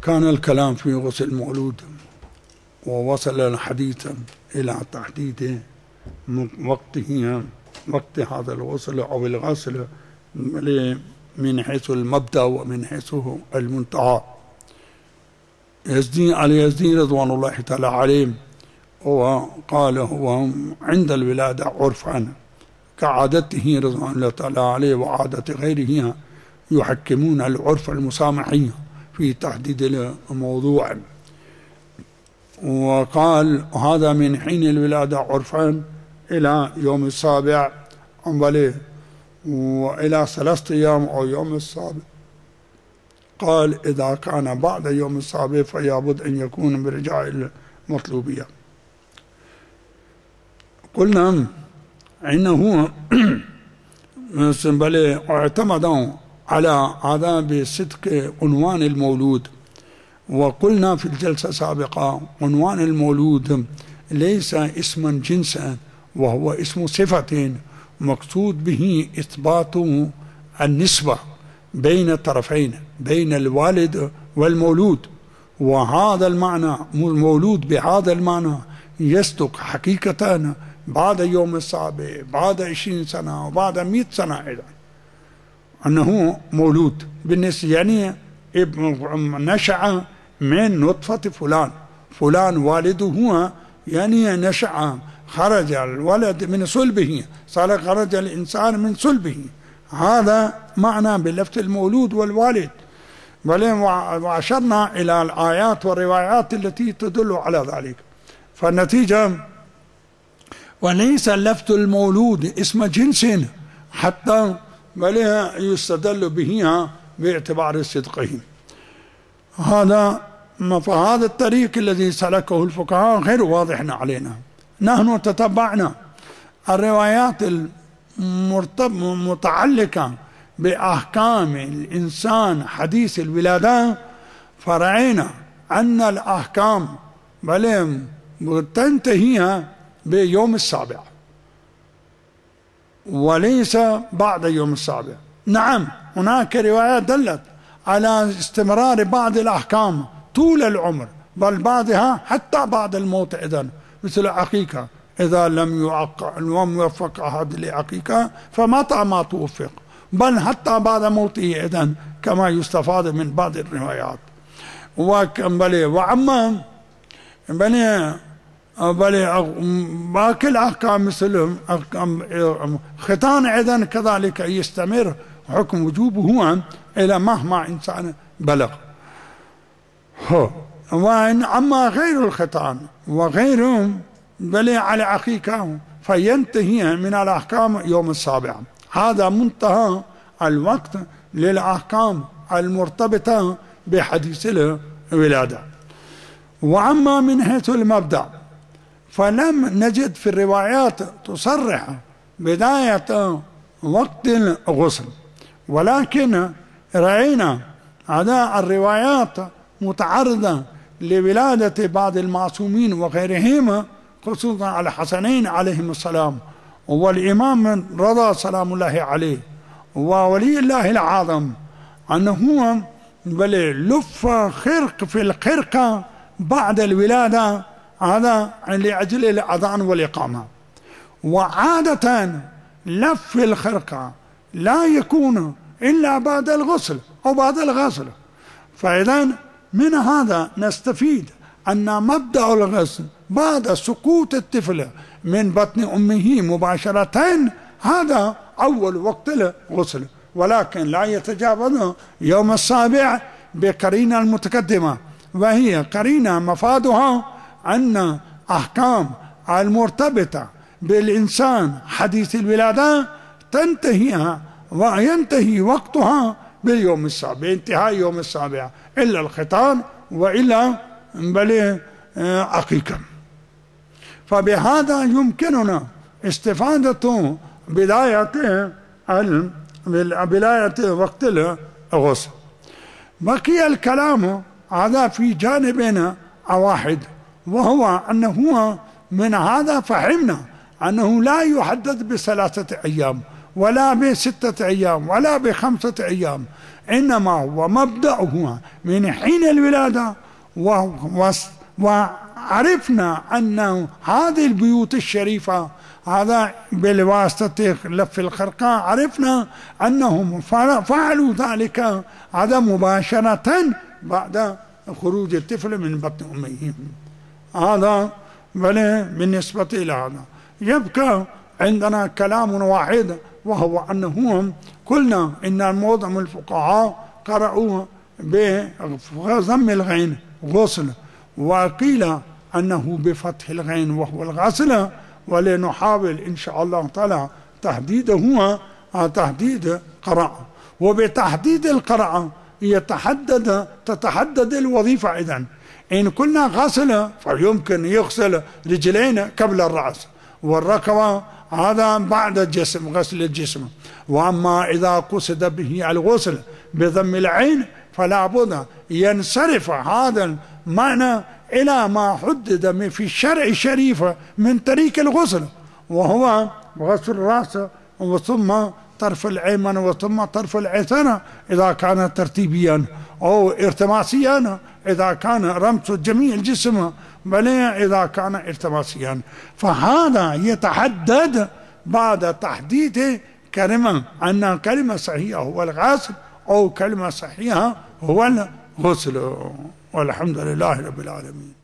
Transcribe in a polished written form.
كان الكلام في غسل المولود، ووصل الحديث إلى تحديد وقت هذا الغسل أو الغسل من حيث المبدأ ومن حيث المنتهى. اليزدي رضوان الله تعالى عليه وقال هو عند الولادة عرفا كعادته رضوان الله تعالى عليه وعادة غيره يحكمون العرف المسامحي في تحديد الموضوع، وقال هذا من حين الولادة عرفا إلى يوم السابع وإلى 3 أيام أو يوم السابع. قال إذا كان بعد يوم السابع فيابد أن يكون برجاء المطلوبية. قلنا إنه اعتمدوا على هذا بصدق عنوان المولود، وقلنا في الجلسة السابقة عنوان المولود ليس اسما جنسا، وهو اسم صفة مقصود به إثبات النسبة بين الطرفين، بين الوالد والمولود، وهذا المعنى المولود بهذا المعنى يصدق حقيقة بعد يوم السابع، بعد 20 سنة وبعد 100 سنة أيضا أنه مولود بالنسبة، يعني نشأ من نطفة فلان والده هو، يعني نشأ خرج الولد من صلبه، خرج الإنسان من صلبه. هذا معنى بلفظ المولود والوالد. وأشرنا إلى الآيات والروايات التي تدل على ذلك. فالنتيجة وليس لفظ المولود اسم جنس حتى يستدل به باعتبار صدقه. فهذا الطريق الذي سلكه الفقهاء غير واضح علينا. نحن تتبعنا الروايات المتعلقة بأحكام الإنسان حديث الولادة، فرأينا أن الأحكام تنتهي بيوم السابع وليس بعد يوم السابع. نعم هناك روايات دلت على استمرار بعض الأحكام طول العمر، بل بعضها حتى بعد الموت إذن، مثل العقيقة إذا لم يوفق أحد لعقيقة فمتى ما توفق، بل حتى بعد موته إذن كما يستفاد من بعض الروايات. وأما باقي الأحكام مثل ختان إذن كذلك يستمر حكم وجوبه إلى مهما إنسان بلغ. أما غير الختان وغيره على عقيقة فينتهي من الأحكام يوم السابع. هذا منتهى الوقت للأحكام المرتبطة بحديث الولادة. وأما من حيث المبدأ فلم نجد في الروايات تصرح بداية وقت الغسل، ولكن رأينا أداء الروايات متعرضة لولادة بعض المعصومين وغيرهم، خصوصا على الحسنين عليهم السلام، والإمام رضا سلام الله عليه، وولي الله العظم، أنه لف خرق في الخرقة بعد الولادة هذا لأجل الأذان والإقامة. وعادة لف الخرقة لا يكون إلا بعد الغسل أو بعد الغسل. فإذا من هذا نستفيد أن مبدأ الغسل بعد سقوط الطفل من بطن أمه مباشرة هذا أول وقت الغسل، ولكن لا يتجاوز يوم السابع بقرينة المتقدمة، وهي قرينة مفادها أن أحكام المرتبطة بالإنسان حديث الولادة تنتهي وينتهي وقتها باليوم السابع، انتهاء يوم السابع، إلا الختان وإلا عقيقة. فبهذا يمكننا استفادة بداية وقت الغسل. بقي الكلام هذا في جانبنا واحد، وهو أنه من هذا فهمنا أنه لا يحدد ب3 أيام ولا ب6 أيام ولا ب5 أيام، إنما هو مبدأه من حين الولادة. وعرفنا أن هذه البيوت الشريفة، هذا بواسطة لف الخرقاء، عرفنا أنهم فعلوا ذلك هذا مباشرة بعد خروج الطفل من بطن أمه. هذا بالنسبة إلى هذا. يبقى عندنا كلام واحد، وهو أنهم قلنا إن معظم الفقهاء قرأوا بضم الغين غسل، وقيل أنه بفتح الغين وهو الغسل، ولنحاول إن شاء الله تعالى تحديده هو تحديد قراءة. وبتحديد القراءة تتحدد الوظيفة. إذن إن قلنا غسل فيمكن يغسل رجلين قبل الرأس، والركبة هذا بعد الجسم، غسل الجسم. وأما إذا قصد به الغسل بضم العين فلا بد ينصرف هذا المعنى إلى ما حدد في الشرع الشريف من طريق الغسل، وهو غسل الرأس وثم طرف الأيمن وثم طرف الأيسر إذا كان ترتيبيا، أو ارتماسيا إذا كان رمس جميع الجسم، بل إذا كان ارتماسيا. فهذا يتحدد بعد تحديد كلمة، أن كلمة صحيحة هو الغسل أو كلمة صحيحة هو الغسل. والحمد لله رب العالمين.